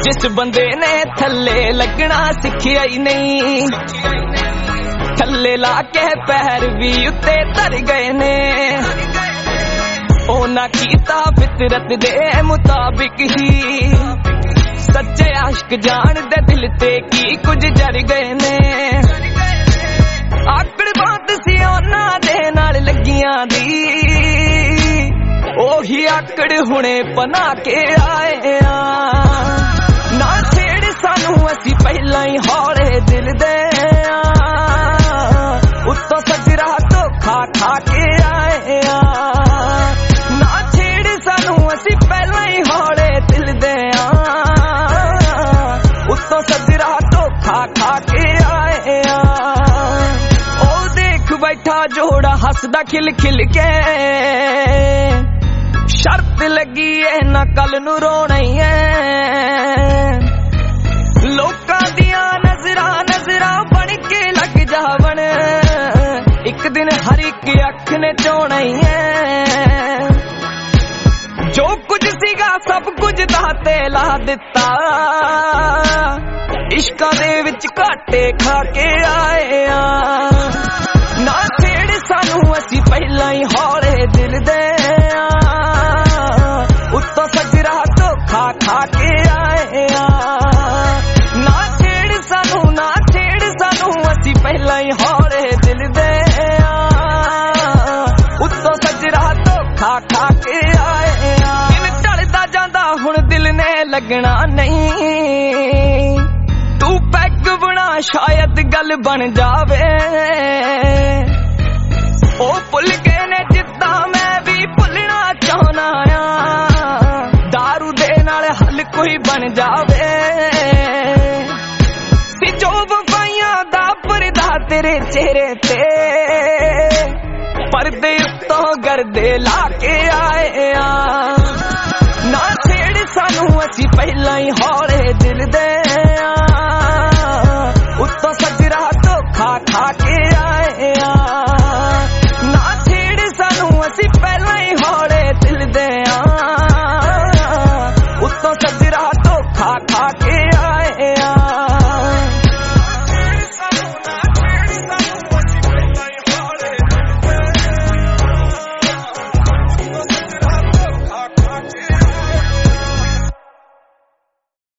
जिस बंदे ने थल्ले लगना सिखिया ही नहीं, थल्ले ला के पैर भी उत्ते तर गए ने। ओना कीता फितरत दे मुताबिक ही, सच्चे आशिक जान दे दिल ते की कुछ जर गए ने। आकड़ बात सी ओना दे नाल लगियां दी, ओही आकड़ हुणे पना के आए आ। ना छेड़ सानू असी पहला ही हौले दिल दे आ, उत्तों सजरा धोखा खा के आए आ। ना छेड़ सानू असी पहला ही हौले दिल दे आ, उत्तों सजरा धोखा खा के आए आ। ओ देख बैठा जोड़ा हसदा खिल खिल के, शर्त लगी है ना कल नू रोना ही है। लोकां दियां नजरां नजरां बन के लग जावन, एक दिन हर एक अख ने चोना ही है। जो कुछ सीगा सब कुछ दाते ला दिता, इश्कां दे विच घाटे खा के आए आ। ना छेड़ सानू असी पहला ही हौले दिल दे आ, उत्तों सजरा धोखा खा के आए आ। ना छेड़ सानू असी पहला ही हौले दिल दे आ, उत्तों सजरा धोखा खा के आए आ। दिन ढलदा जांदा हुण दिल ने लगना नहीं, तू पैग बना शायद गल बन जावे। ओ भुल गए ने जिद्दां मैं भी भुलना चाहना आ, दारू दे नाल हल कोई बन जावे। सी जो वफाइयां दा पर्दा तेरे चेहरे ते, पर्दे उत्तों गर्दे ला के आए आ। ना छेड़ सानू असी पहला ही हौले दिल दे